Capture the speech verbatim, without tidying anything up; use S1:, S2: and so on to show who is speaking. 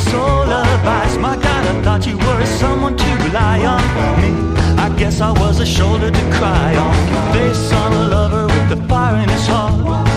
S1: soul advice. My God, I thought you were someone to rely on. Me, I guess I was a shoulder to cry on. Face on a lover with the fire in his heart.